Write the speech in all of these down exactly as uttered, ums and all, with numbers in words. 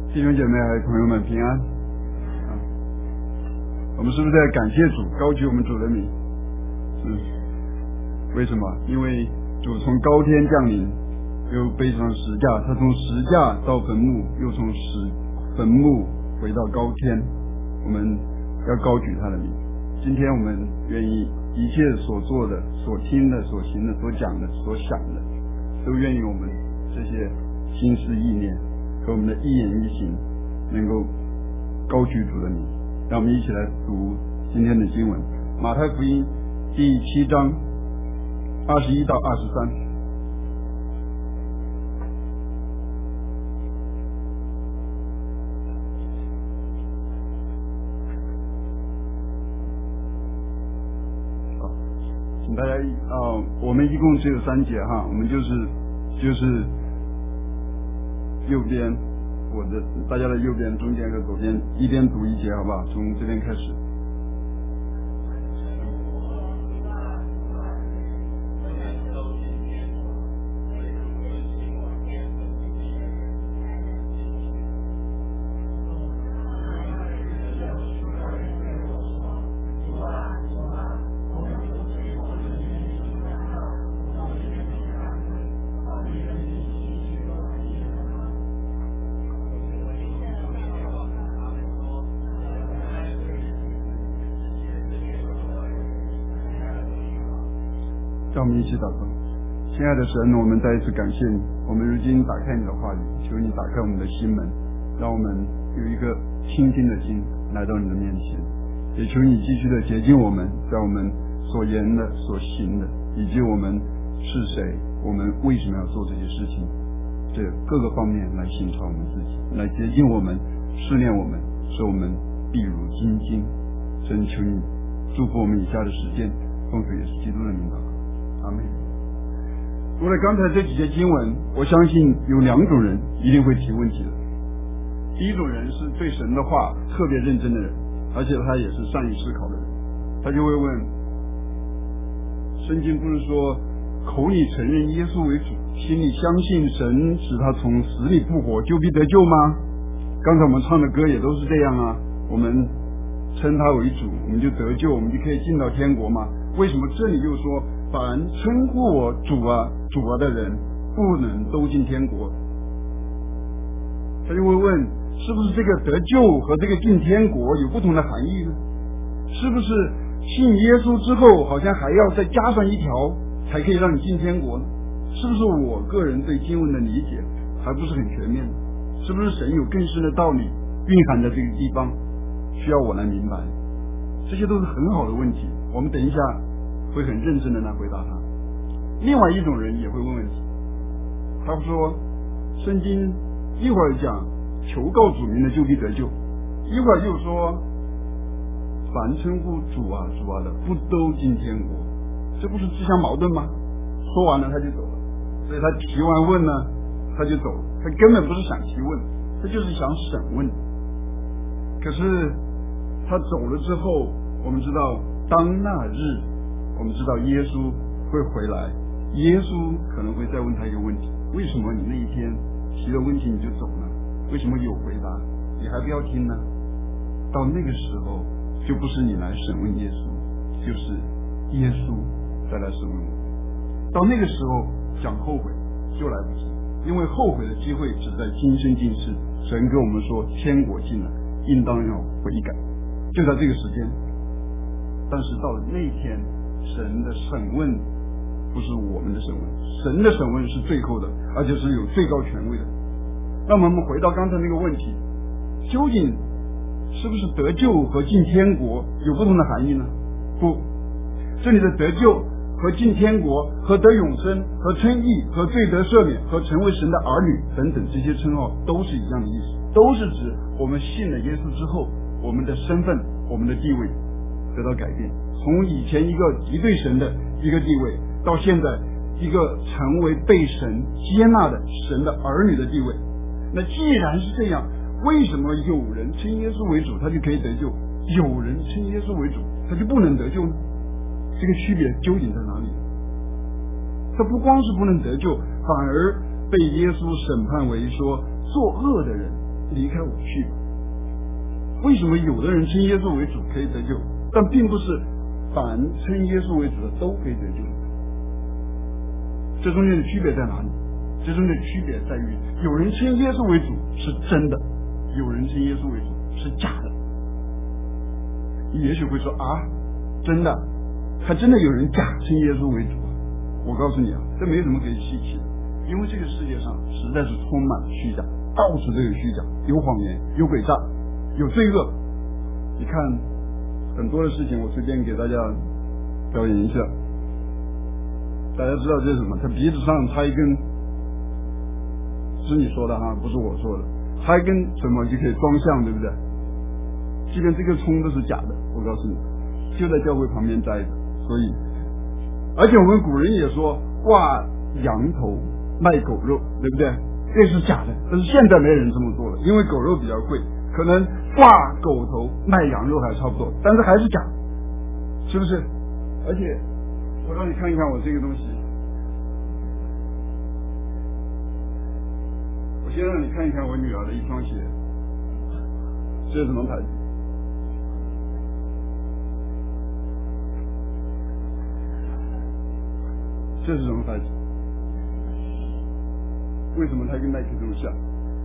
弟兄姐妹还有朋友们平安啊！我们是不是在感谢主，高举我们主的名？嗯，为什么？因为主从高天降临，又背上十架，他从十架到坟墓，又从十坟墓回到高天，我们要高举他的名。今天我们愿意一切所做的、所听的、所行的、所讲的、所想的，都愿意我们这些心思意念和我们的一言一行能够高举主的名。让我们一起来读今天的经文，马太福音第七章二十一到二十三。请大家啊、呃，我们一共只有三节哈，我们就是就是右边。我的大家的右边、中间和左边一边读一节，好不好？从这边开始。让我们一起祷告。亲爱的神，我们再一次感谢你，我们如今打开你的话语，求你打开我们的心门，让我们有一个倾听的心来到你的面前，也求你继续的洁净我们，在我们所言的、所行的，以及我们是谁，我们为什么要做这些事情，这各个方面来审查我们自己，来洁净我们，试炼我们，使我们必如金晶。神，求你祝福我们以下的时间，奉主耶稣基督的名祷告。阿们。除了刚才这几节经文，我相信有两种人一定会提问题的。第一种人是对神的话特别认真的人，而且他也是善于思考的人，他就会问：圣经不是说口里承认耶稣为主，心里相信神使他从死里复活，就必得救吗？刚才我们唱的歌也都是这样啊，我们称他为主，我们就得救，我们就可以进到天国吗？为什么这里又说凡称呼我主啊主啊的人不能都进天国？他就会问，是不是这个得救和这个进天国有不同的含义呢？是不是信耶稣之后好像还要再加上一条才可以让你进天国呢？是不是我个人对经文的理解还不是很全面？是不是神有更深的道理蕴含在这个地方需要我来明白？这些都是很好的问题，我们等一下会很认真的来回答他。另外一种人也会问问题，他说圣经一会儿讲求告主名的就必得救，一会儿又说凡称呼主啊主啊的不都进天国，这不是自相矛盾吗？说完了他就走了，所以他提完问呢他就走了，他根本不是想提问，他就是想审问。可是他走了之后，我们知道当那日我们知道耶稣会回来，耶稣可能会再问他一个问题，为什么你那一天提了问题你就走呢？为什么有回答你还不要听呢？到那个时候就不是你来审问耶稣，就是耶稣再来审问我。到那个时候讲后悔就来不及，因为后悔的机会只在今生今世。神跟我们说天国近了，应当要悔改，就在这个时间。但是到了那一天，神的审问不是我们的审问，神的审问是最后的，而且是有最高权威的。那么我们回到刚才那个问题，究竟是不是得救和进天国有不同的含义呢？不，这里的得救和进天国和得永生和称义和罪得赦免和成为神的儿女等等，这些称号都是一样的意思，都是指我们信了耶稣之后，我们的身份我们的地位得到改变，从以前一个敌对神的一个地位，到现在一个成为被神接纳的神的儿女的地位。那既然是这样，为什么有人称耶稣为主他就可以得救，有人称耶稣为主他就不能得救呢？这个区别究竟在哪里？他不光是不能得救，反而被耶稣审判为说作恶的人离开我去吧。为什么有的人称耶稣为主可以得救，但并不是凡称耶稣为主的都可以得救？这中间的区别在哪里？这中间的区别在于，有人称耶稣为主是真的，有人称耶稣为主是假的。你也许会说啊，真的，还真的有人假称耶稣为主啊！我告诉你啊，这没什么可以稀奇的，因为这个世界上实在是充满虚假，到处都有虚假，有谎言，有诡诈，有罪恶。你看很多的事情，我随便给大家表演一下。大家知道这是什么？他鼻子上插一根，是你说的哈，不是我说的，插一根什么就可以装相，对不对？即便这个葱都是假的，我告诉你，就在教会旁边摘的。所以，而且我们古人也说挂羊头卖狗肉，对不对？这是假的，但是现在没人这么做了，因为狗肉比较贵，可能挂狗头卖羊肉还差不多，但是还是假，是不是？而且我让你看一看我这个东西，我先让你看一看我女儿的一双鞋，这是什么牌子？这是什么牌子？为什么它跟耐克这么像？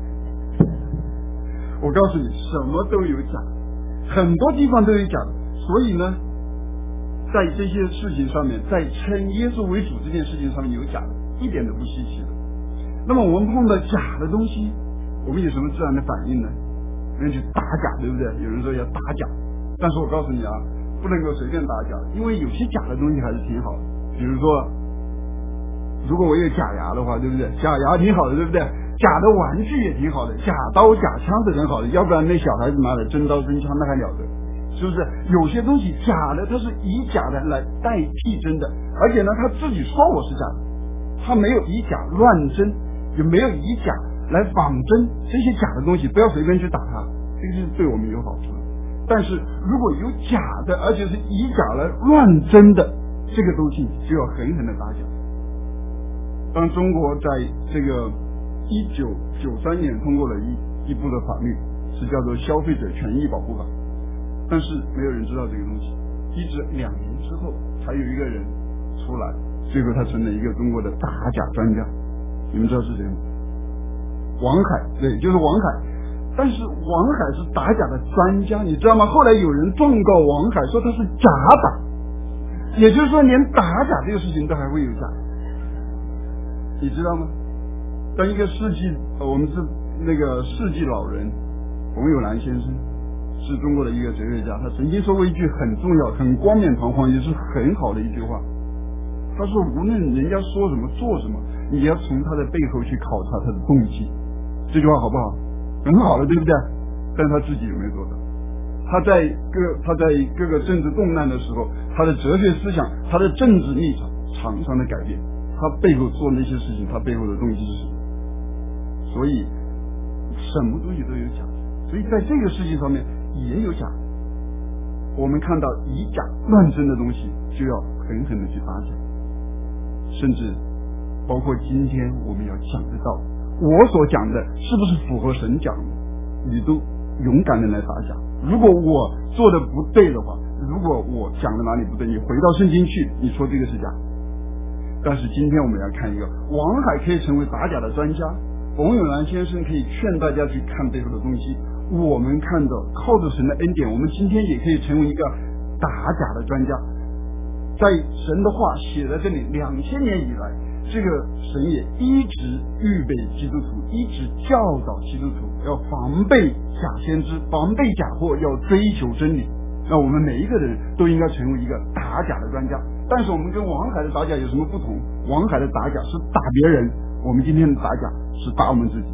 我告诉你，什么都有假，很多地方都有假的。所以呢，在这些事情上面，在称耶稣为主这件事情上面有假的，一点都不稀奇的。那么我们碰到假的东西，我们有什么自然的反应呢？我们去打假，对不对？有人说要打假，但是我告诉你啊，不能够随便打假，因为有些假的东西还是挺好的。比如说，如果我有假牙的话，对不对？假牙挺好的，对不对？假的玩具也挺好的，假刀假枪是很好的，要不然那小孩子拿来真刀真枪那还了得？是不是？有些东西假的，它是以假的来代替真的，而且呢，他自己说我是假的，他没有以假乱真，也没有以假来仿真，这些假的东西不要随便去打它，这个是对我们有好处的。但是如果有假的，而且是以假来乱真的，这个东西就要狠狠的打假。当中国在这个一九九三年通过了一一部的法律，是叫做《消费者权益保护法》，但是没有人知道这个东西，一直两年之后才有一个人出来，最后他成了一个中国的打假专家。你们知道是谁吗？王海，对，就是王海。但是王海是打假的专家，你知道吗？后来有人状告王海说他是假打，也就是说连打假这个事情都还会有假，你知道吗？当一个世纪，我们是那个世纪老人冯友兰先生，是中国的一个哲学家，他曾经说过一句很重要、很冠冕堂皇，也是很好的一句话。他说：“无论人家说什么、做什么，你要从他的背后去考察他的动机。”这句话好不好？很好了，对不对？但他自己有没有做到？他在各他在各个政治动乱的时候，他的哲学思想、他的政治立场常常的改变。他背后做那些事情，他背后的动机是什么？所以什么东西都有假，所以在这个世界上面也有假。我们看到以假乱真的东西，就要狠狠的去打假，甚至包括今天我们要讲得到，我所讲的是不是符合神讲的，你都勇敢的来打假。如果我做的不对的话，如果我讲的哪里不对，你回到圣经去，你说这个是假。但是今天我们要看一个，王海可以成为打假的专家，冯友兰先生可以劝大家去看背后的东西。我们看到靠着神的恩典，我们今天也可以成为一个打假的专家。在神的话写在这里，两千年以来，这个神也一直预备基督徒，一直教导基督徒要防备假先知，防备假货，要追求真理。那我们每一个人都应该成为一个打假的专家。但是我们跟王海的打假有什么不同？王海的打假是打别人，我们今天的打假是打我们自己。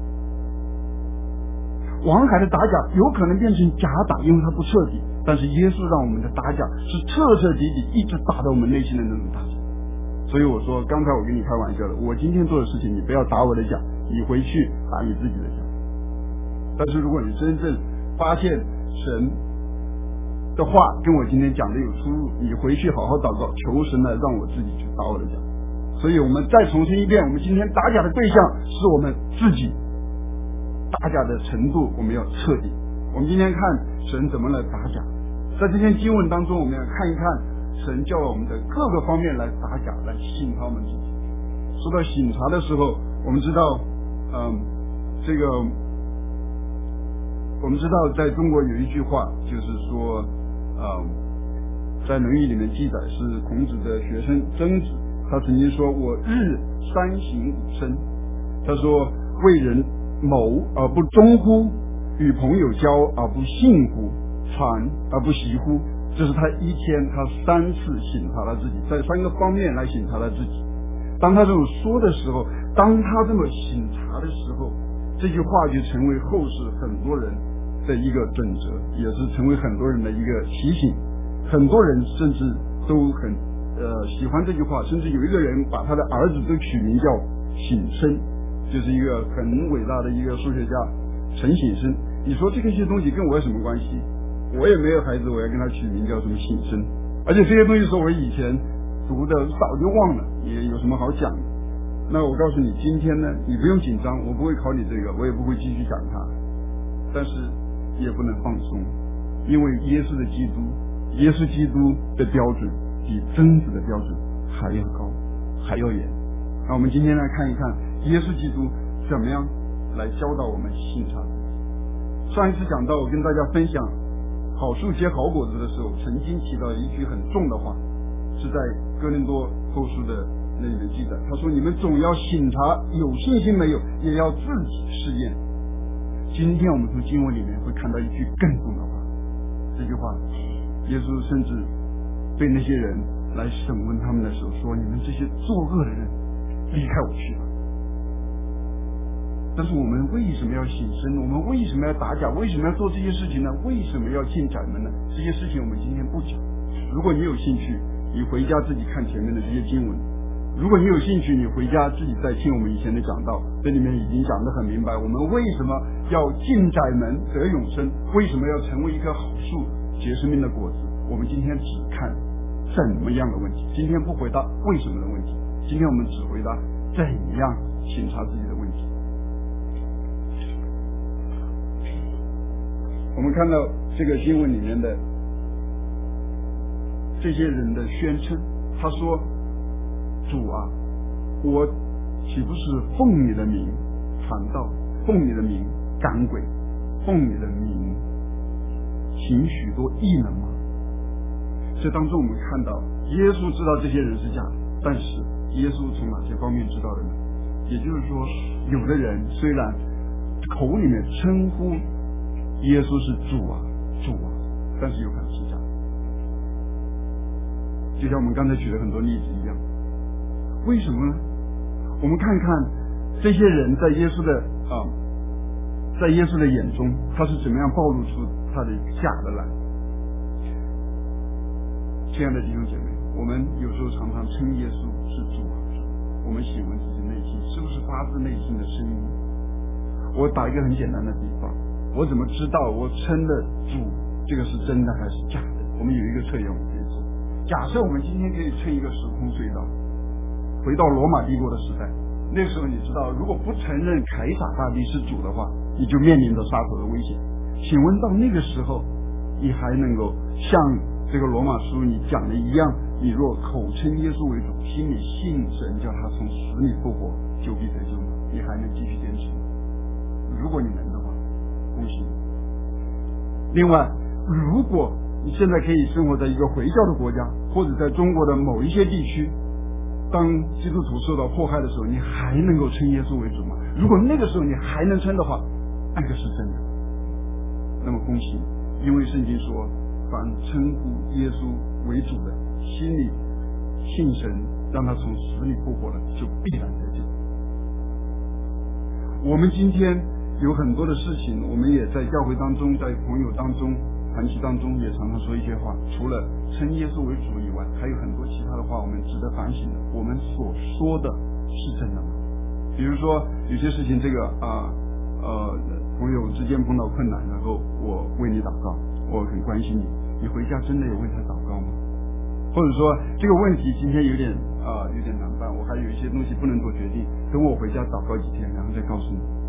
王海的打假有可能变成假打，因为它不彻底，但是耶稣让我们的打假是彻彻底底一直打到我们内心的那种打假。所以我说，刚才我跟你开玩笑的，我今天做的事情你不要打我的假，你回去打你自己的假。但是如果你真正发现神的话跟我今天讲的有出入，你回去好好祷告，求神来让我自己去打我的假。所以我们再重申一遍，我们今天打假的对象是我们自己。 打假的程度我们要彻底。我们今天看神怎么来打假，在这篇经文当中，我们要看一看神叫我们的各个方面来打假，来省察我们自己。说到省察的时候，我们知道，嗯，这个我们知道，在中国有一句话，就是说，嗯，在《论语》里面记载是孔子的学生曾子，他曾经说：“我日三省吾身。”他说：“为人谋而不忠乎？与朋友交而不信乎？传而不习乎？”这是他一天他三次省察了自己，在三个方面来省察了自己。当他这么说的时候，当他这么省察的时候，这句话就成为后世很多人的一个准则，也是成为很多人的一个提醒。很多人甚至都很呃喜欢这句话，甚至有一个人把他的儿子都取名叫省身，就是一个很伟大的一个数学家陈省身。你说这个些东西跟我有什么关系？我也没有孩子，我要跟他取名叫什么省身？而且这些东西是我以前读的早就忘了，也有什么好讲的？那我告诉你，今天呢，你不用紧张，我不会考你这个，我也不会继续讲它，但是也不能放松，因为耶稣的基督，耶稣基督的标准比曾子的标准还要高，还要严。那我们今天来看一看耶稣基督怎么样来教导我们省察。上一次讲到，我跟大家分享好树结好果子的时候，曾经提到一句很重的话，是在哥林多后书的那里面记载，他说：“你们总要省察有信心没有，也要自己试验。”今天我们从经文里面会看到一句更重的话，这句话，耶稣甚至对那些人来审问他们的时候说：“你们这些作恶的人，离开我去吧。”但是我们为什么要省身？我们为什么要打假？为什么要做这些事情呢？为什么要进窄门呢？这些事情我们今天不讲。如果你有兴趣，你回家自己看前面的这些经文。如果你有兴趣，你回家自己再听我们以前的讲道，这里面已经讲得很明白，我们为什么要进窄门得永生，为什么要成为一棵好树结生命的果子。我们今天只看怎么样的问题，今天不回答为什么的问题，今天我们只回答怎样省察自己的问题。我们看到这个经文里面的这些人的宣称，他说：“主啊，我岂不是奉你的名传道，奉你的名赶鬼，奉你的名行许多异能吗？”这当中我们看到耶稣知道这些人是假的，但是耶稣从哪些方面知道的呢？也就是说，有的人虽然口里面称呼耶稣是主啊主啊，但是有可能是假的。就像我们刚才举了很多例子一样，为什么呢？我们看看这些人在耶稣的啊，在耶稣的眼中，他是怎么样暴露出他的假的来。亲爱的弟兄姐妹，我们有时候常常称耶稣是主啊主，我们喜欢自己内心是不是发自内心的声音？我打一个很简单的比方，我怎么知道我称的主这个是真的还是假的？我们有一个测验我们可以做。假设我们今天可以称一个时空隧道，回到罗马帝国的时代，那个时候你知道，如果不承认凯撒大帝是主的话，你就面临着杀头的危险。请问到那个时候，你还能够像这个罗马书你讲的一样，你若口称耶稣为主，心里信神叫他从死里复活，就必得救吗？你还能继续坚持吗？如果你能的话，恭喜你。另外，如果你现在可以生活在一个回教的国家，或者在中国的某一些地区，当基督徒受到迫害的时候，你还能够称耶稣为主吗？如果那个时候你还能称的话，那个是真的。那么恭喜你，因为圣经说，凡称呼耶稣为主的，心里信神让他从死里复活了，就必然得救。我们今天有很多的事情，我们也在教会当中，在朋友当中团契当中也常常说一些话，除了称耶稣为主以外，还有很多其他的话我们值得反省的。我们所说的是真的吗？比如说有些事情，这个啊 呃, 呃朋友之间碰到困难，然后我为你祷告，我很关心你，你回家真的有为他祷告吗？或者说这个问题今天有点啊、呃、有点难办，我还有一些东西不能做决定，等我回家祷告几天，然后再告诉你。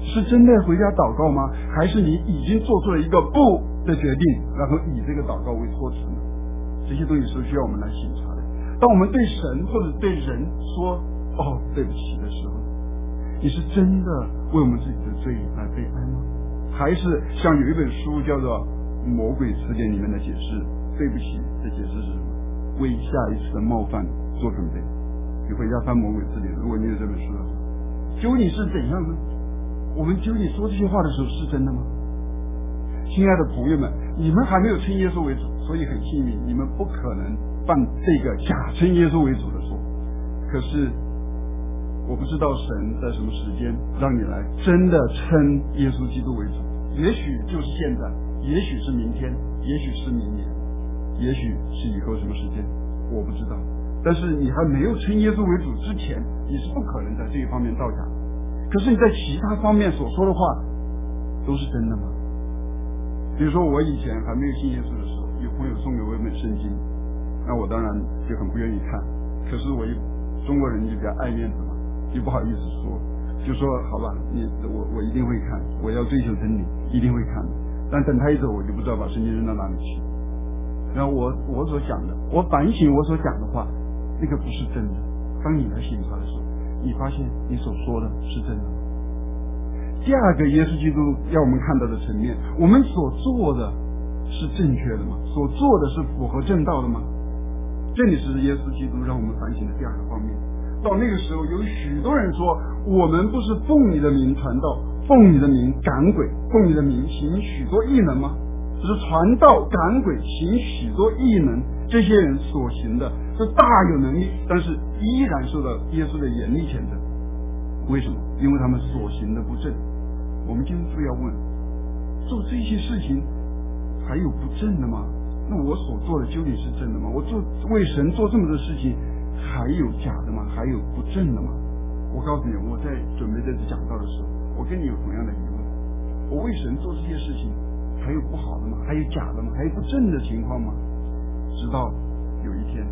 是真的回家祷告吗？还是你已经做出了一个不的决定，然后以这个祷告为托词呢？这些东西是需要我们来省察的。当我们对神或者对人说哦对不起的时候，你是真的为我们自己的罪来悲哀吗？还是像有一本书叫做《魔鬼词典》里面的解释，对不起的解释是什么？为下一次的冒犯做准备。你回家翻《魔鬼词典》，如果你有这本书的话，究竟是怎样呢？我们究竟说这些话的时候是真的吗？亲爱的朋友们，你们还没有称耶稣为主，所以很幸运，你们不可能犯这个假称耶稣为主的错。可是我不知道神在什么时间让你来真的称耶稣基督为主，也许就是现在，也许是明天，也许是明年，也许是以后什么时间，我不知道。但是你还没有称耶稣为主之前，你是不可能在这一方面造假。可是你在其他方面所说的话都是真的吗？比如说我以前还没有信耶稣的时候，有朋友送给我一本圣经，那我当然就很不愿意看。可是我一中国人就比较爱面子嘛，就不好意思说，就说好吧，你我我一定会看，我要追求真理，一定会看的。但等他一走，我就不知道把圣经扔到哪里去。然后我我所讲的，我反省我所讲的话，那个不是真的。当你来审查的时候，你发现你所说的是真的。第二个耶稣基督要我们看到的层面，我们所做的是正确的吗？所做的是符合正道的吗？这里是耶稣基督让我们反省的第二个方面。到那个时候，有许多人说，我们不是奉你的名传道，奉你的名赶鬼，奉你的名行许多异能吗？只是传道赶鬼行许多异能，这些人所行的是大有能力，但是依然受到耶稣的严厉谴责。为什么？因为他们所行的不正。我们今天就要问，做这些事情还有不正的吗？那我所做的究竟是真的吗？我做为神做这么多事情还有假的吗？还有不正的吗？我告诉你，我在准备这次讲道的时候，我跟你有同样的疑问，我为神做这些事情还有不好的吗？还有假的吗？还有不正的情况吗？直到有一天，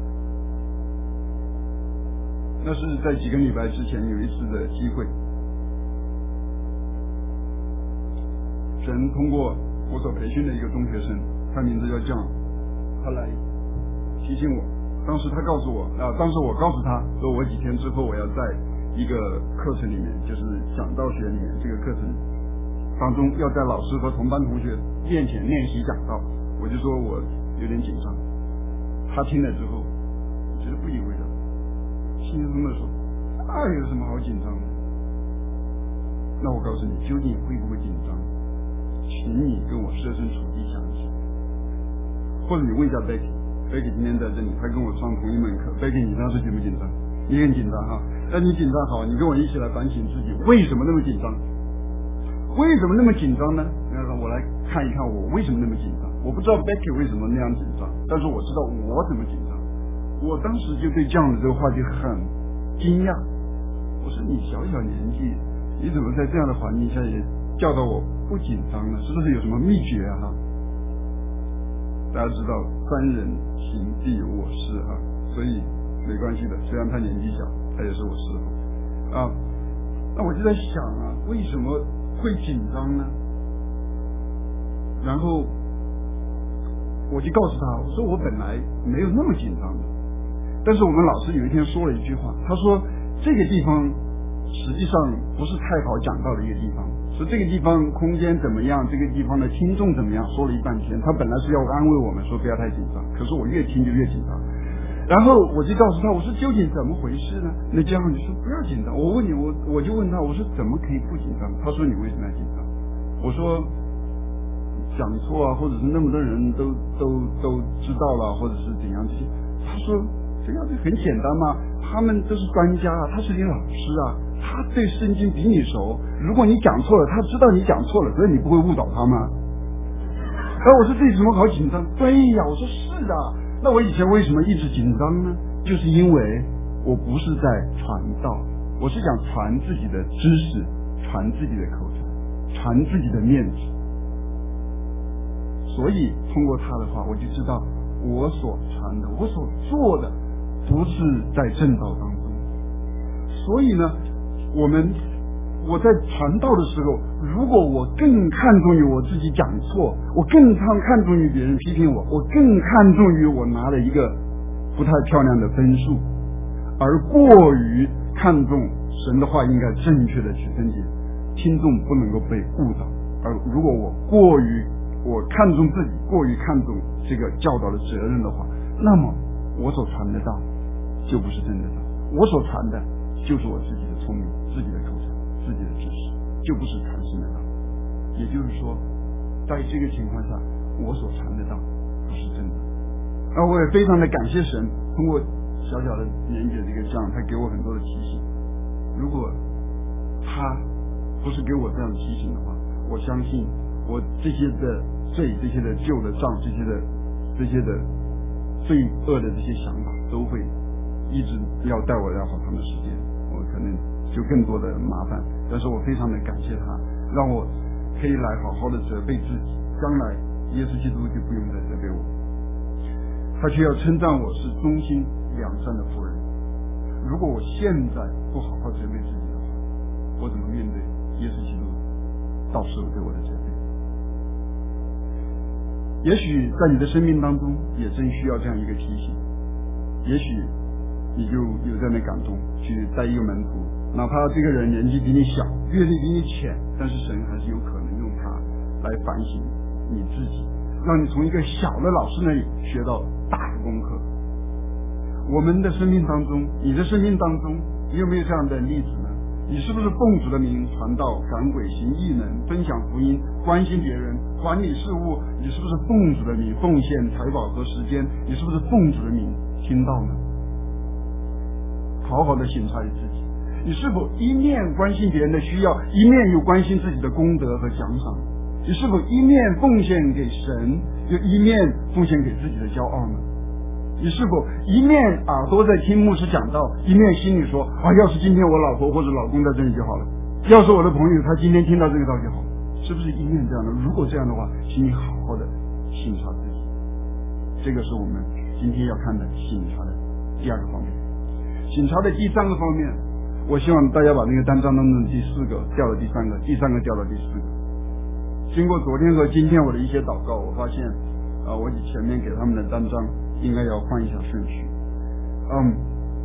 那是在几个礼拜之前有一次的机会，神通过我所培训的一个中学生，他名字叫 John， 他来提醒我。当时他告诉我啊，当时我告诉他说，我几天之后我要在一个课程里面，就是讲道学里面这个课程当中，要在老师和同班同学面前练习讲道。我就说我有点紧张。他听了之后觉得不以为然，轻松的说，那有什么好紧张的？那我告诉你，究竟会不会紧张，请你跟我设身处地想一想。或者你问一下 Becky， Becky 今天在这里，他跟我上同一门课。 Becky 你当时紧不紧张？你很紧张哈。那你紧张好，你跟我一起来反省自己，为什么那么紧张？为什么那么紧张呢？我来看一看我为什么那么紧张。我不知道 Becky 为什么那样紧张，但是我知道我怎么紧张。我当时就对这样的这个话题很惊讶。我说你小小年纪，你怎么在这样的环境下也教导我不紧张呢？是不是有什么秘诀啊？大家知道三人行必有我师啊，所以没关系的。虽然他年纪小，他也是我师傅啊。那我就在想啊，为什么会紧张呢？然后我就告诉他，我说我本来没有那么紧张的，但是我们老师有一天说了一句话，他说这个地方实际上不是太好讲到的一个地方，说这个地方空间怎么样，这个地方的听众怎么样，说了一半天。他本来是要安慰我们说不要太紧张，可是我越听就越紧张。然后我就告诉他，我说究竟怎么回事呢？那家长就说不要紧张。我问你，我我就问他，我说怎么可以不紧张？他说你为什么要紧张？我说讲错啊，或者是那么多人都都都知道了，或者是怎样这些。他说这样就很简单嘛，他们都是专家啊，他是你老师啊，他对圣经比你熟。如果你讲错了，他知道你讲错了，所以你不会误导他吗？然后我说这有什么好紧张？对呀，我说是的。那我以前为什么一直紧张呢？就是因为我不是在传道，我是想传自己的知识，传自己的口才，传自己的面子。所以通过他的话，我就知道我所传的，我所做的不是在正道当中。所以呢，我们我在传道的时候，如果我更看重于我自己讲错，我更看看重于别人批评我，我更看重于我拿了一个不太漂亮的分数，而过于看重神的话应该正确的去分解，听众不能够被误导。而如果我过于我看重自己，过于看重这个教导的责任的话，那么我所传的道就不是真的道，我所传的就是我自己的聪明、自己的口才、自己的知识，就不是传神的道。也就是说，在这个情况下，我所传的道不是真的。而我也非常的感谢神，通过小小的年纪的这个这样，他给我很多的提醒。如果他不是给我这样的提醒的话，我相信我这些的罪、这些的旧的账、这些的这些的罪恶的这些想法，都会一直要带我要好长的时间，我可能就更多的麻烦。但是我非常的感谢他，让我可以来好好的责备自己，将来耶稣基督就不用再责备我，他却要称赞我是忠心良善的仆人。如果我现在不好好责备自己的话，我怎么面对耶稣基督到时候对我的责备？也许在你的生命当中也真需要这样一个提醒，也许你就有这样的感动，去带一个门徒，哪怕这个人年纪比你小，阅历比你浅，但是神还是有可能用他来反省你自己，让你从一个小的老师那里学到大的功课。我们的生命当中，你的生命当中，你有没有这样的例子呢？你是不是奉主的名传道、赶鬼、行异能、分享福音、关心别人、管理事务？你是不是奉主的名奉献财宝和时间？你是不是奉主的名听道呢？好好的省察你自己，你是否一面关心别人的需要，一面又关心自己的功德和奖赏？你是否一面奉献给神，又一面奉献给自己的骄傲呢？你是否一面耳朵在听牧师讲道，一面心里说啊，要是今天我老婆或者老公在这里就好了，要是我的朋友他今天听到这个道就好了，是不是一面这样的？如果这样的话，请你好好的省察自己。这个是我们今天要看的省察的第二个方面。省察的第三个方面，我希望大家把那个单章当中的第四个调到第三个，第三个调到第四个。经过昨天和今天我的一些祷告，我发现啊、呃，我前面给他们的单章应该要换一下顺序。嗯，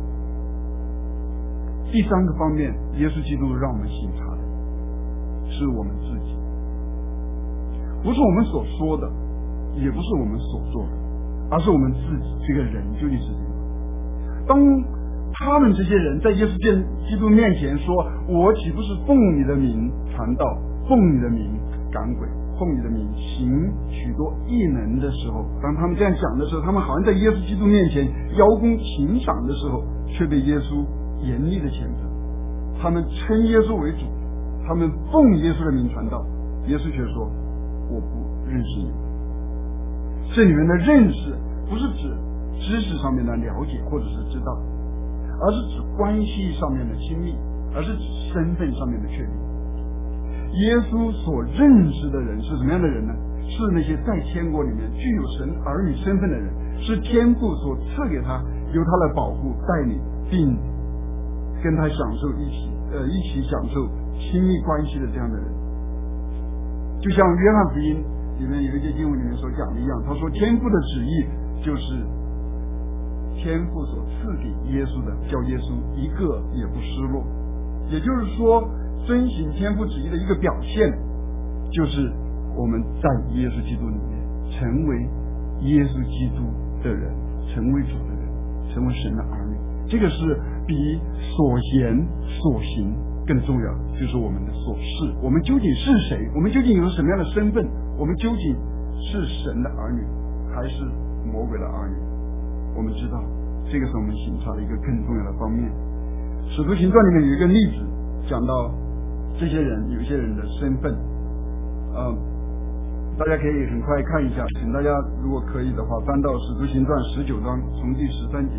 第三个方面，耶稣基督让我们省察的是我们自己，不是我们所说的，也不是我们所做的，而是我们自己这个人究竟是怎样。当他们这些人在耶稣基督面前说，我岂不是奉你的名传道，奉你的名赶鬼，奉你的名行许多异能的时候，当他们这样讲的时候，他们好像在耶稣基督面前邀功请赏的时候，却被耶稣严厉的谴责。他们称耶稣为主，他们奉耶稣的名传道，耶稣却说我不认识你们。这里面的认识不是指知识上面的了解或者是知道，而是指关系上面的亲密，而是指身份上面的确立。耶稣所认识的人是什么样的人呢？是那些在天国里面具有神儿女身份的人，是天父所赐给他，由他来保护带领，并跟他享受一起呃一起享受亲密关系的这样的人。就像约翰福音里面有一节经文里面所讲的一样，他说天父的旨意就是天父所赐给耶稣的，叫耶稣一个也不失落。也就是说，遵行天父旨意的一个表现，就是我们在耶稣基督里面成为耶稣基督的人，成为主的人，成为神的儿女。这个是比所言所行更重要的，就是我们的所事。我们究竟是谁？我们究竟有什么样的身份？我们究竟是神的儿女，还是魔鬼的儿女？我们知道，这个是我们省察的一个更重要的方面。使徒行传里面有一个例子，讲到这些人，有些人的身份，嗯，大家可以很快看一下，请大家如果可以的话，翻到使徒行传十九章，从第十三节。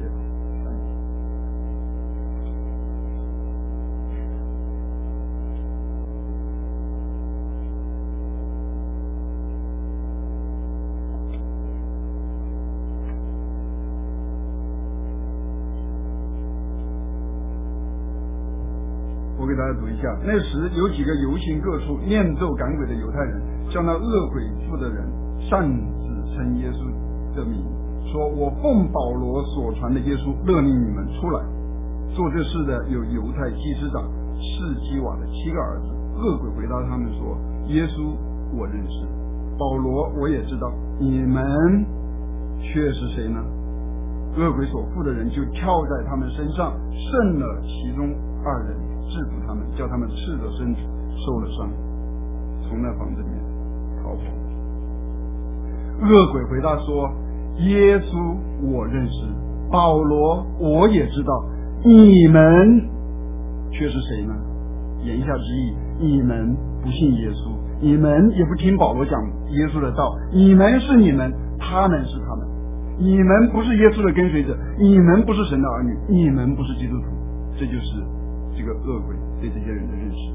大家读一下。那时有几个游行各处念咒赶鬼的犹太人，向那恶鬼附的人擅自称耶稣的名，说：我奉保罗所传的耶稣，勒令你们出来。做这事的有犹太祭司长士基瓦的七个儿子。恶鬼回答他们说：耶稣我认识，保罗我也知道，你们却是谁呢？恶鬼所附的人就跳在他们身上，胜了其中二人，制服他们，叫他们赤着身子，受了伤，从那房子里面逃跑。恶鬼回答说：耶稣我认识，保罗我也知道，你们却是谁呢？言下之意，你们不信耶稣，你们也不听保罗讲耶稣的道，你们是你们，他们是他们，你们不是耶稣的跟随者，你们不是神的儿女，你们不是基督徒。这就是这个恶鬼对这些人的认识。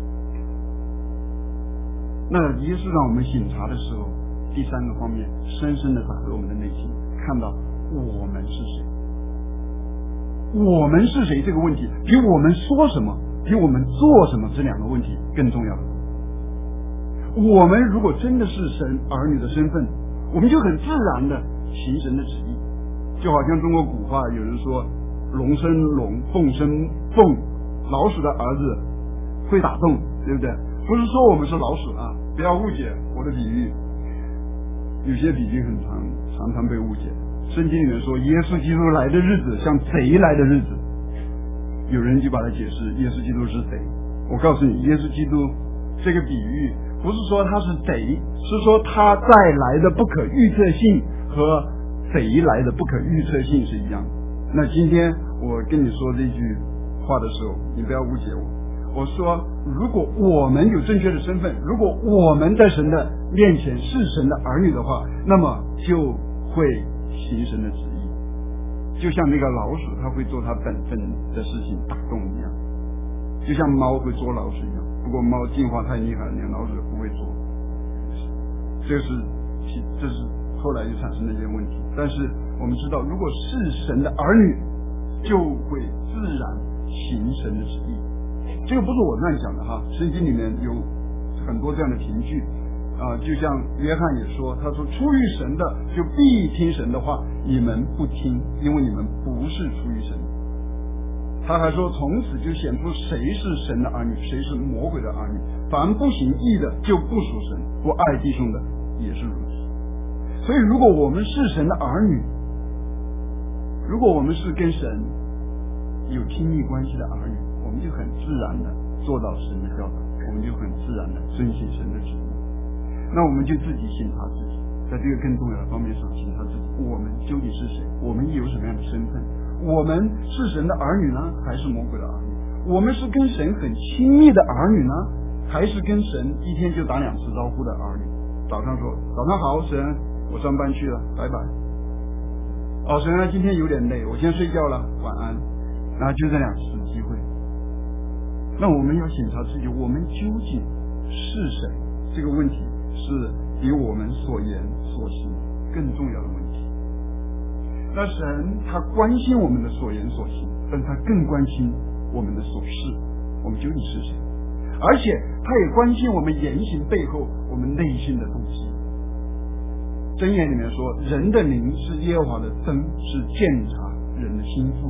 那耶稣让我们省察的时候，第三个方面深深的打入我们的内心，看到我们是谁。我们是谁这个问题比我们说什么，比我们做什么这两个问题更重要的。我们如果真的是神儿女的身份，我们就很自然的行神的旨意。就好像中国古话有人说龙生龙，凤生凤，老鼠的儿子会打洞，对不对？不是说我们是老鼠啊，不要误解我的比喻。有些比喻很常常常被误解。圣经里面说耶稣基督来的日子像贼来的日子，有人就把它解释耶稣基督是贼。我告诉你，耶稣基督这个比喻不是说他是贼，是说他再来的不可预测性和贼来的不可预测性是一样的。那今天我跟你说这句话的时候，你不要误解我。我说如果我们有正确的身份，如果我们在神的面前是神的儿女的话，那么就会行神的旨意。就像那个老鼠它会做它本分的事情，打洞一样，就像猫会捉老鼠一样。不过猫进化太厉害了，连老鼠不会捉。这是这是后来就产生了一些问题。但是我们知道，如果是神的儿女，就会自然行神的旨意。这个不是我乱讲的哈，圣经里面有很多这样的凭据啊、呃，就像约翰也说，他说出于神的就必听神的话，你们不听，因为你们不是出于神。他还说从此就显出谁是神的儿女，谁是魔鬼的儿女。凡不行义的就不属神，不爱弟兄的也是如此。所以如果我们是神的儿女，如果我们是跟神有亲密关系的儿女，我们就很自然的做到神的教导，我们就很自然的遵行神的旨意。那我们就自己省察自己，在这个更重要的方面上省察自己，我们究竟是谁，我们有什么样的身份，我们是神的儿女呢，还是魔鬼的儿女？我们是跟神很亲密的儿女呢，还是跟神一天就打两次招呼的儿女？早上说早上好，神，我上班去了，拜拜。哦，神啊，今天有点累，我先睡觉了，晚安。然后就这两次机会。那我们要审查自己，我们究竟是谁？这个问题是比我们所言所行更重要的问题。那神他关心我们的所言所行，但他更关心我们的所事，我们究竟是谁？而且他也关心我们言行背后我们内心的动机。箴言里面说，人的灵是耶和华的灯，是鉴察人的心腹。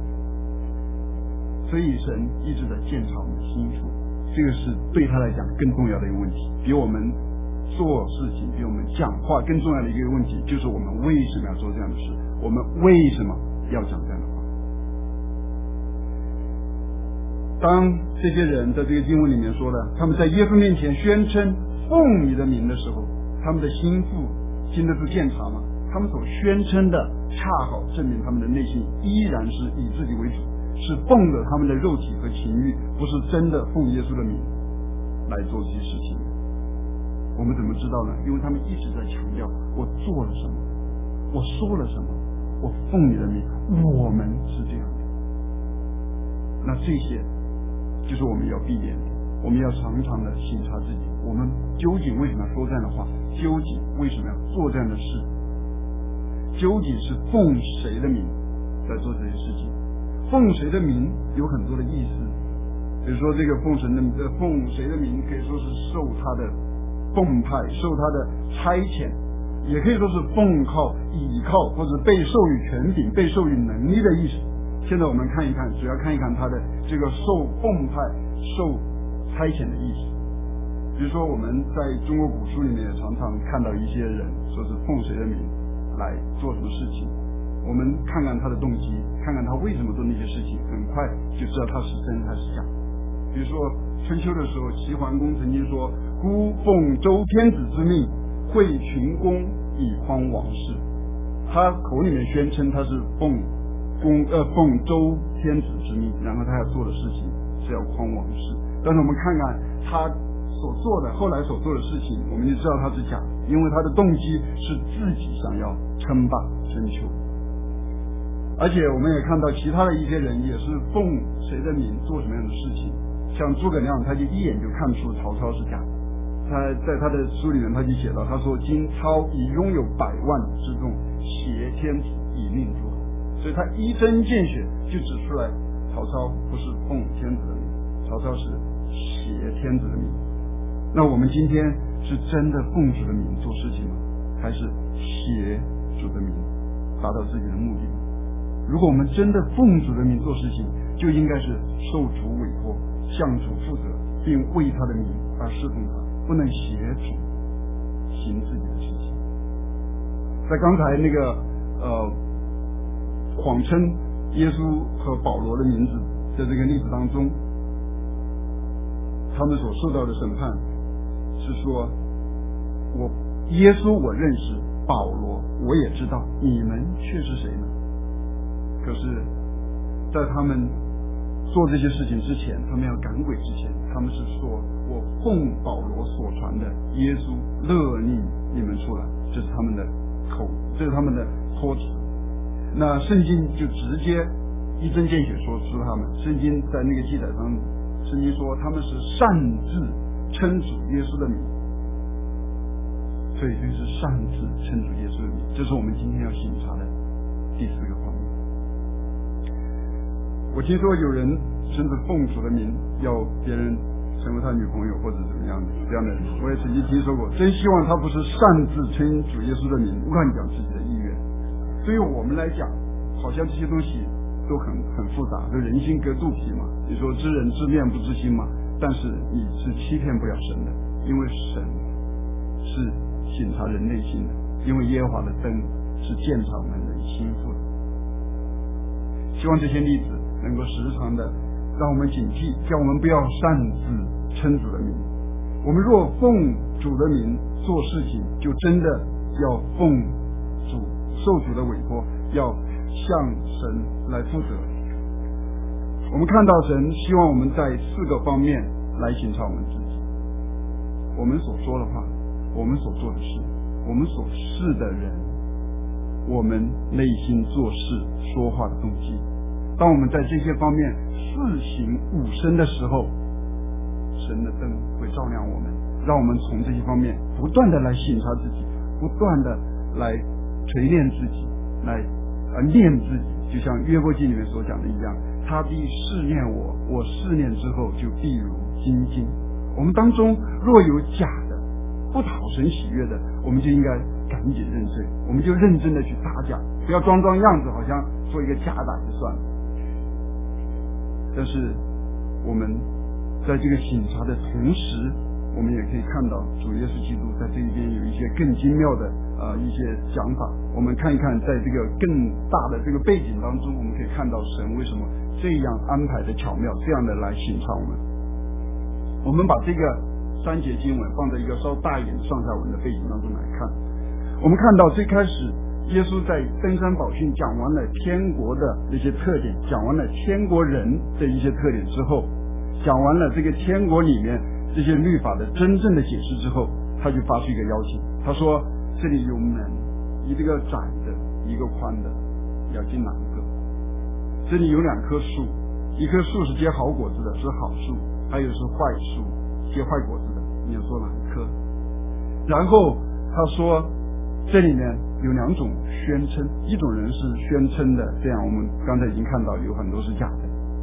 所以神一直在鉴察我们的心腹，这个是对他来讲更重要的一个问题，比我们做事情，比我们讲话更重要的一个问题，就是我们为什么要做这样的事，我们为什么要讲这样的话。当这些人在这个经文里面说的，他们在耶稣面前宣称奉你的名的时候，他们的心腹经得住鉴察吗？他们所宣称的恰好证明他们的内心依然是以自己为主，是奉着他们的肉体和情欲，不是真的奉耶稣的名来做这些事情。我们怎么知道呢？因为他们一直在强调我做了什么，我说了什么，我奉你的名，我们是这样的。那这些就是我们要避免的，我们要常常的省察自己，我们究竟为什么要说这样的话，究竟为什么要做这样的事，究竟是奉谁的名在做这些事情。奉谁的名有很多的意思， 比如说这个奉神的呃奉谁的名，可以说是受他的奉派，受他的差遣，也可以说是奉靠、倚靠或者被授予权柄、被授予能力的意思。现在我们看一看，主要看一看他的这个受奉派、受差遣的意思。比如说我们在中国古书里面也常常看到一些人说是奉谁的名来做什么事情，我们看看他的动机，看看他为什么做那些事情，很快就知道他是真还是假。比如说春秋的时候，齐桓公曾经说：“孤奉周天子之命，会群公以匡王室。”他口里面宣称他是奉公呃奉周天子之命，然后他要做的事情是要匡王室。但是我们看看他所做的后来所做的事情，我们就知道他是假的，因为他的动机是自己想要称霸春秋。而且我们也看到其他的一些人也是奉谁的名做什么样的事情，像诸葛亮他就一眼就看出曹操是假的。他在他的书里面他就写到，他说：“今操已拥有百万之众，挟天子以令诸侯。”所以他一针见血就指出来，曹操不是奉天子的名，曹操是挟天子的名。那我们今天是真的奉主的名做事情吗？还是挟主的名达到自己的目的吗？如果我们真的奉主的名做事情，就应该是受主委托，向主负责，并为他的名而侍奉他，不能挟主行自己的事情。在刚才那个呃谎称耶稣和保罗的名字的这个例子当中，他们所受到的审判是说，我耶稣我认识，保罗我也知道，你们却是谁呢？可是在他们做这些事情之前，他们要赶鬼之前，他们是说，我奉保罗所传的耶稣勒令你们出来，这是他们的口，这是他们的托词。那圣经就直接一针见血说出他们，圣经在那个记载上，圣经说他们是擅自称主耶稣的名，所以就是擅自称主耶稣的名，这是我们今天要审查的第四个方面。我听说有人甚至奉主的名要别人成为他女朋友或者怎么样的这样的人，我也曾经听说过。真希望他不是擅自称主耶稣的名，乱讲自己的意愿。对于我们来讲，好像这些东西都很很复杂，就人心隔肚皮嘛。你说知人知面不知心嘛，但是你是欺骗不了神的，因为神是审查人内心的，因为耶和华的灯是鉴察我们人心腹的。希望这些例子能够时常的让我们警惕，叫我们不要擅自称主的名。我们若奉主的名做事情，就真的要奉主受主的委托，要向神来负责。我们看到神希望我们在四个方面来审查我们自己：我们所说的话，我们所做的事，我们所是的人，我们内心做事说话的动机。当我们在这些方面四行五申的时候，神的灯会照亮我们，让我们从这些方面不断的来审查自己，不断的来锤炼自己，来呃练自己。就像约伯记里面所讲的一样，他必试验我，我试验之后就必如金晶。我们当中若有假的不讨神喜悦的，我们就应该赶紧认罪，我们就认真的去打假，不要装装样子，好像做一个假打就算了。但是我们在这个审查的同时，我们也可以看到主耶稣基督在这一边有一些更精妙的呃一些讲法。我们看一看，在这个更大的这个背景当中，我们可以看到神为什么这样安排的巧妙，这样的来审查我们。我们把这个三节经文放在一个稍大一点上下文的背景当中来看，我们看到最开始耶稣在登山宝训讲完了天国的那些特点，讲完了天国人的一些特点之后，讲完了这个天国里面这些律法的真正的解释之后，他就发出一个邀请，他说这里有门，一个窄的一个宽的，要进哪一个？这里有两棵树，一棵树是结好果子的，是好树，还有是坏树结坏果子的，你要说哪一棵？然后他说这里面有两种宣称，一种人是宣称的，这样我们刚才已经看到有很多是假的，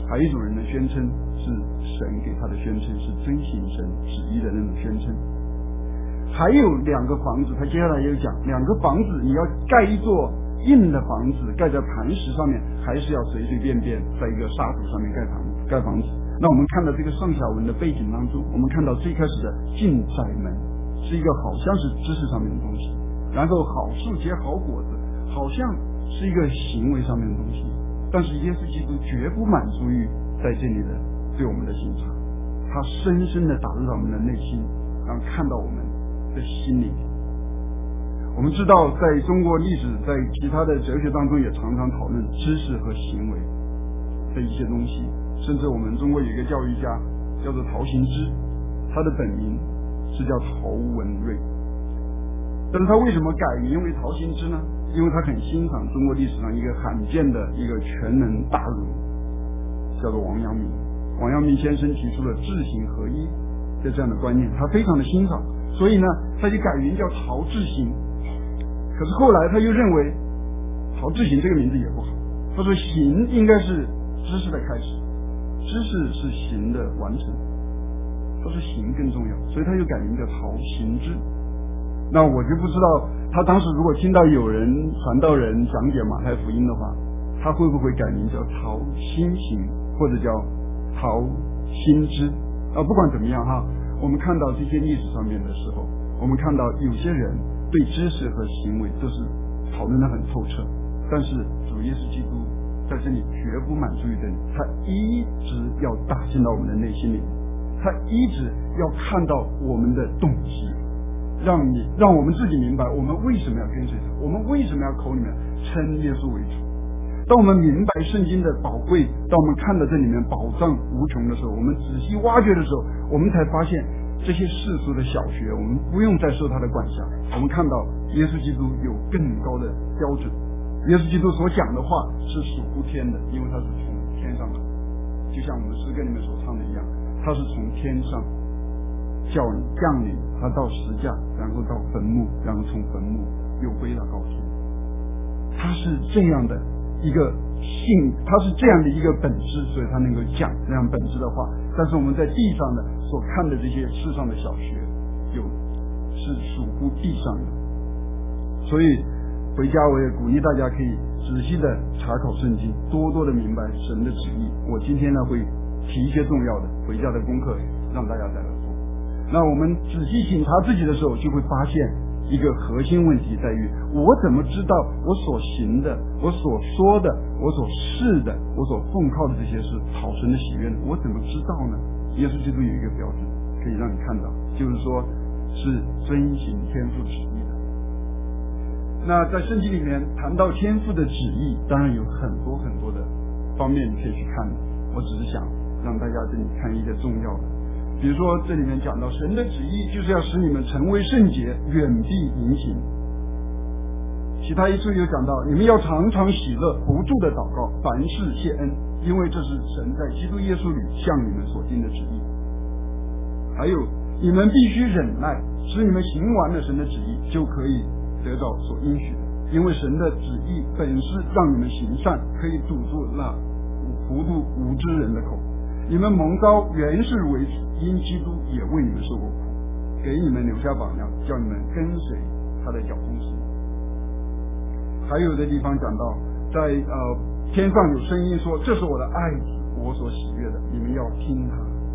还有一种人的宣称是神给他的宣称，是遵行神旨意的那种宣称。还有两个房子，他接下来又讲两个房子，你要盖一座硬的房子，盖在磐石上面，还是要随随便便在一个沙土上面盖房盖房子。那我们看到这个上下文的背景当中，我们看到最开始的进窄门是一个好像是知识上面的东西，然后好树结好果子好像是一个行为上面的东西，但是耶稣基督绝不满足于在这里的对我们的审查，他深深的打入到我们的内心，然后看到我们的心里。我们知道在中国历史在其他的哲学当中也常常讨论知识和行为的一些东西，甚至我们中国有一个教育家叫做陶行知，他的本名是叫陶文瑞，但是他为什么改名为陶行知呢？因为他很欣赏中国历史上一个罕见的一个全能大儒，叫做王阳明。王阳明先生提出了知行合一的这样的观念，他非常的欣赏，所以呢他就改名叫陶志行。可是后来他又认为陶志行这个名字也不好，他说行应该是知识的开始，知识是行的完成，他说行更重要，所以他又改名叫陶行知。那我就不知道他当时如果听到有人传道人讲解马太福音的话，他会不会改名叫陶心行，或者叫陶心知啊？不管怎么样哈，我们看到这些历史上面的时候，我们看到有些人对知识和行为都是讨论得很透彻，但是主耶稣基督在这里绝不满足于这里，他一直要打进到我们的内心里，他一直要看到我们的动机，让你让我们自己明白我们为什么要跟随他，我们为什么要口里面称耶稣为主。当我们明白圣经的宝贵，当我们看到这里面宝藏无穷的时候，我们仔细挖掘的时候，我们才发现这些世俗的小学我们不用再受他的管辖，我们看到耶稣基督有更高的标准，耶稣基督所讲的话是属乎天的，因为他是从天上的，就像我们诗歌里面所唱的一样，他是从天上叫你降临，他到十架，然后到坟墓，然后从坟墓又归到高天，他是这样的一个性，他是这样的一个本质，所以他能够讲那样本质的话。但是我们在地上的所看的这些世上的小学，有是属乎地上的。所以回家我也鼓励大家可以仔细的查考圣经，多多的明白神的旨意。我今天呢会提一些重要的回家的功课，让大家再来做。那我们仔细检查自己的时候，就会发现一个核心问题在于，我怎么知道我所行的，我所说的，我所事的，我所奉靠的这些是讨神的喜悦呢？我怎么知道呢？耶稣基督有一个标准可以让你看到，就是说是遵行天父旨意的。那在圣经里面谈到天父的旨意，当然有很多很多的方面你可以去看的，我只是想让大家这里看一些重要的。比如说这里面讲到神的旨意就是要使你们成为圣洁，远避淫行。其他一处有讲到，你们要常常喜乐，不住的祷告，凡事谢恩，因为这是神在基督耶稣里向你们所定的旨意。还有，你们必须忍耐，使你们行完了神的旨意，就可以得到所应许的。因为神的旨意本是让你们行善，可以堵住那糊涂无知人的口。你们蒙召原是为主，因基督也为你们受过苦，给你们留下榜样，叫你们跟随他的脚踪行。还有的地方讲到，在呃天上有声音说，这是我的爱子，我所喜悦的，你们要听他。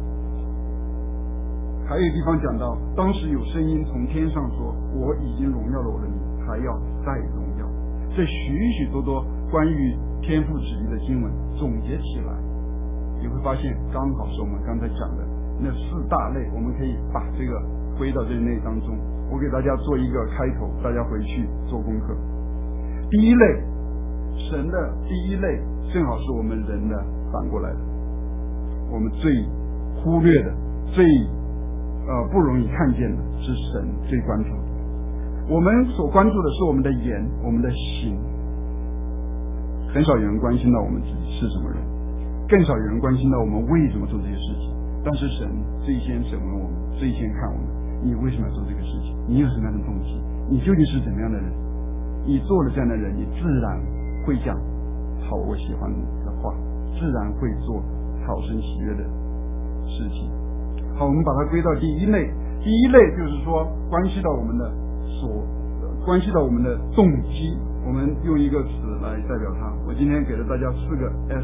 还有地方讲到，当时有声音从天上说，我已经荣耀了我的名，还要再荣耀。这许许多多关于天父旨意的经文总结起来，你会发现刚好是我们刚才讲的那四大类，我们可以把这个归到这一类当中。我给大家做一个开头，大家回去做功课。第一类，神的第一类正好是我们人的反过来的，我们最忽略的，最呃不容易看见的是神最关注的。我们所关注的是我们的言，我们的行，很少有人关心到我们自己是什么人，更少有人关心到我们为什么做这些事情。但是神最先审问我们，最先看我们，你为什么要做这个事情？你有什么样的动机？你究竟是怎么样的人？你做了这样的人，你自然会讲好我喜欢的话，自然会做讨神喜悦的事情。好，我们把它归到第一类。第一类就是说关系到我们的所关系到我们的动机，我们用一个词来代表它。我今天给了大家四个 S。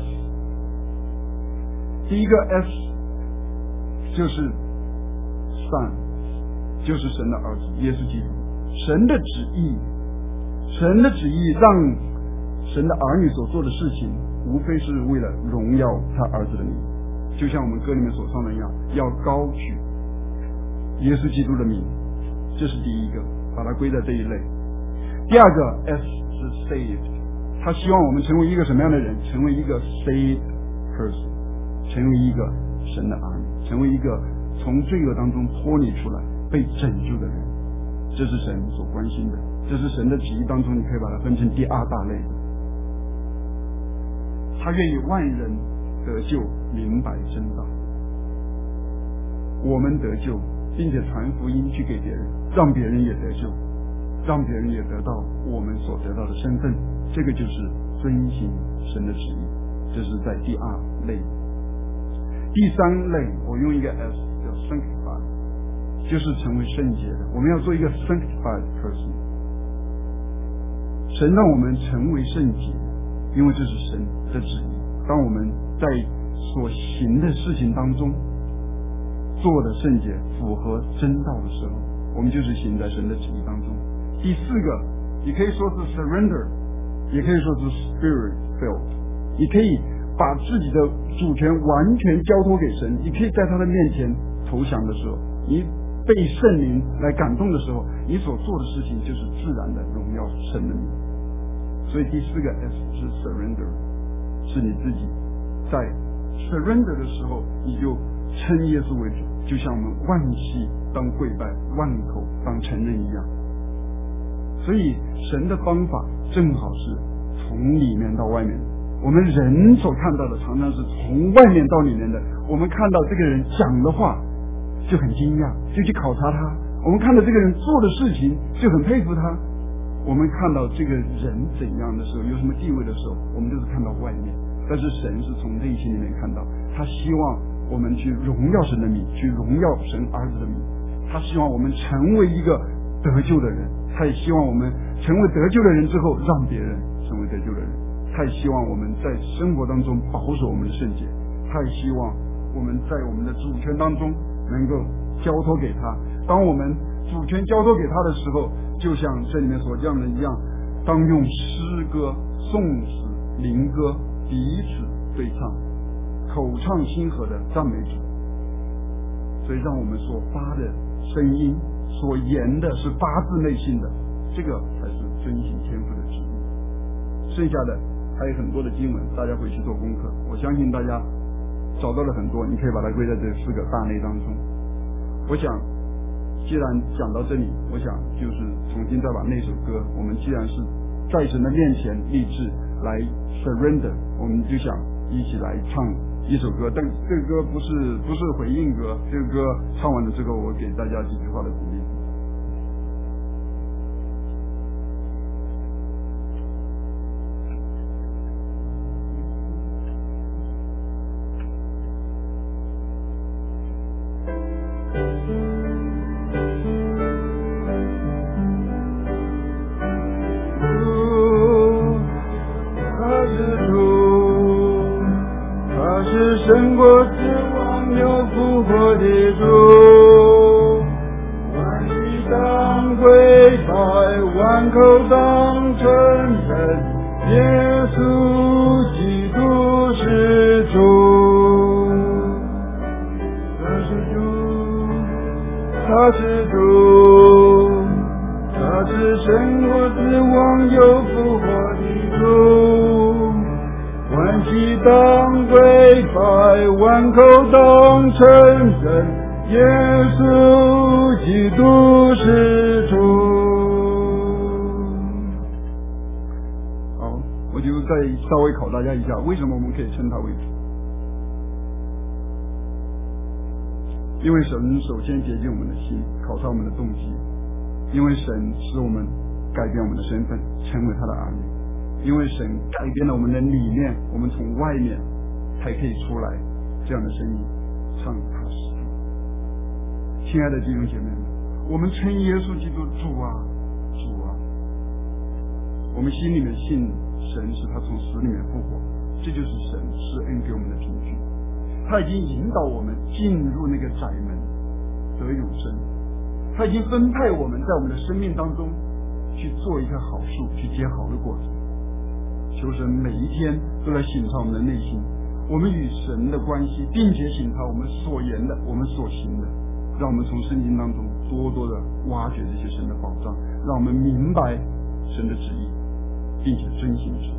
第一个 S 就是 Son， 就是神的儿子耶稣基督。神的旨意，神的旨意让神的儿女所做的事情无非是为了荣耀他儿子的名，就像我们歌里面所唱的一样，要高举耶稣基督的名。这是第一个，把它归在这一类。第二个 S 是 saved， 他希望我们成为一个什么样的人？成为一个 saved person， 成为一个神的儿女，成为一个从罪恶当中脱离出来被拯救的人。这是神所关心的，这是神的旨意当中，你可以把它分成第二大类。他愿意万人得救，明白真道。我们得救，并且传福音去给别人，让别人也得救，让别人也得到我们所得到的身份，这个就是遵行神的旨意。这是在第二类。第三类，我用一个 S 叫 sanctify， 就是成为圣洁的。我们要做一个 sanctified person。神让我们成为圣洁，因为这是神的旨意。当我们在所行的事情当中做的圣洁符合真道的时候，我们就是行在神的旨意当中。第四个，你可以说是 surrender， 也可以说是 spirit filled， 你可以把自己的主权完全交托给神，你可以在他的面前投降的时候，你被圣灵来感动的时候，你所做的事情就是自然的荣耀神的名。所以第四个 S 是 surrender， 是你自己在 surrender 的时候，你就称耶稣为主，就像我们万膝当跪拜，万口当承认一样。所以神的方法正好是从里面到外面。我们人所看到的常常是从外面到里面的，我们看到这个人讲的话就很惊讶，就去考察他，我们看到这个人做的事情就很佩服他，我们看到这个人怎样的时候，有什么地位的时候，我们就是看到外面。但是神是从内心里面看到，他希望我们去荣耀神的名，去荣耀神儿子的名。他希望我们成为一个得救的人，他也希望我们成为得救的人之后让别人成为得救的人。他也希望我们在生活当中保守我们的圣洁，他也希望我们在我们的主权当中能够交托给他。当我们主权交托给他的时候，就像这里面所讲的一样，当用诗歌、颂词、灵歌彼此对唱，口唱心和的赞美主。所以让我们所发的声音，所言的是发自内心的，这个才是遵行天父的旨意。剩下的还有很多的经文，大家回去做功课。我相信大家找到了很多，你可以把它归在这四个大类当中。我想既然讲到这里，我想就是重新再把那首歌，我们既然是在神的面前立志来 surrender， 我们就想一起来唱一首歌。但这个歌不是不是回应歌，这个歌唱完了之后，我给大家几句话的鼓励。 胜过死亡又复活的主，万膝当跪拜，万口当承认，耶稣基督是主。他是主，他是主，他是胜过死亡又复活的主。万膝当跪拜，万口当承认，耶稣基督是主。 好，我就再稍微考大家一下，为什么我们可以称他为主？因为神首先洁净我们的心，考察我们的动机；因为神使我们改变我们的身份，成为他的儿女。因为神改变了我们的理念，我们从外面才可以出来这样的声音唱他是主。亲爱的弟兄姐妹们，我们称耶稣基督主啊主啊，我们心里面信神是他从死里面复活，这就是神施恩给我们的凭据。他已经引导我们进入那个窄门得永生，他已经分派我们在我们的生命当中去做一棵好树，去结好的果子。求神每一天都来省察我们的内心，我们与神的关系，并且省察我们所言的，我们所行的，让我们从圣经当中多多的挖掘这些神的宝藏，让我们明白神的旨意，并且遵行之。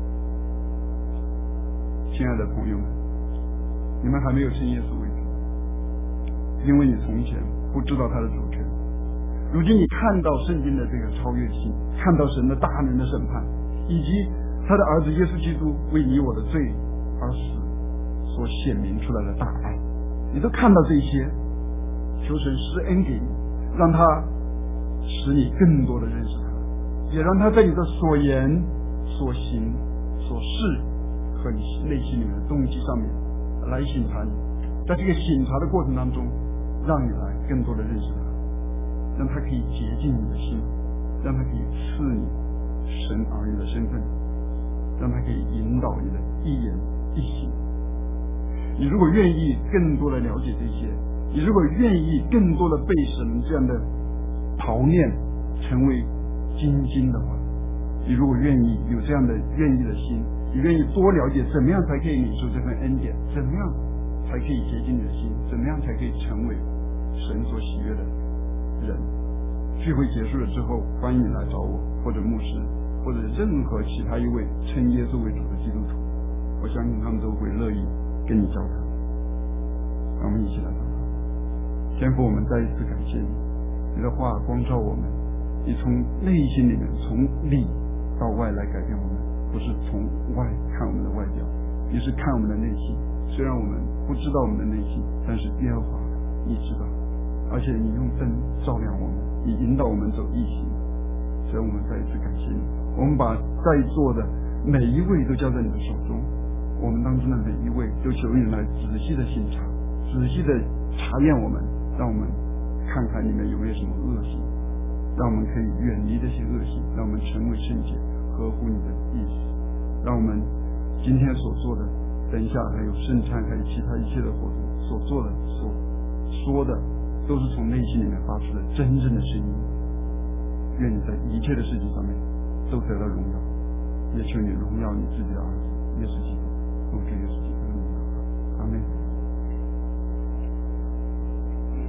亲爱的朋友们，你们还没有称耶稣为主，因为你从前不知道他的主权。如今你看到圣经的这个超越性，看到神的大能的审判，以及他的儿子耶稣基督为你我的罪而死所显明出来的大爱，你都看到这些，求神施恩给你，让他使你更多的认识他，也让他在你的所言所行所事和你内心里面的动机上面来审查你，在这个审查的过程当中，让你来更多的认识他，让他可以洁净你的心，让他可以赐你神儿女的身份，让他可以引导你的一言一行。你如果愿意更多的了解这些，你如果愿意更多的被神这样的陶炼成为精金的话，你如果愿意有这样的愿意的心，你愿意多了解怎么样才可以领受这份恩典，怎么样才可以洁净你的心，怎么样才可以成为神所喜悦的人。聚会结束了之后，欢迎你来找我，或者牧师，或者任何其他一位称耶稣为主的基督徒，我相信他们都会乐意跟你交谈。让我们一起来祷告。天父，我们再一次感谢你，你的话光照我们，你从内心里面从里到外来改变我们，不是从外看我们的外表，你是看我们的内心。虽然我们不知道我们的内心，但是耶和华你知道，而且你用灯照亮我们，你引导我们走义行。所以我们再一次感谢你，我们把在座的每一位都交在你的手中，我们当中的每一位都求你来仔细的审查，仔细的查验我们，让我们看看里面有没有什么恶行，让我们可以远离这些恶行，让我们成为圣洁，合乎你的意思。让我们今天所做的，等一下还有圣餐，还有其他一切的活动所做的所说的，都是从内心里面发出的真正的声音。愿你在一切的事情上面都得到荣耀，也求你荣耀你自己的儿子耶稣基督。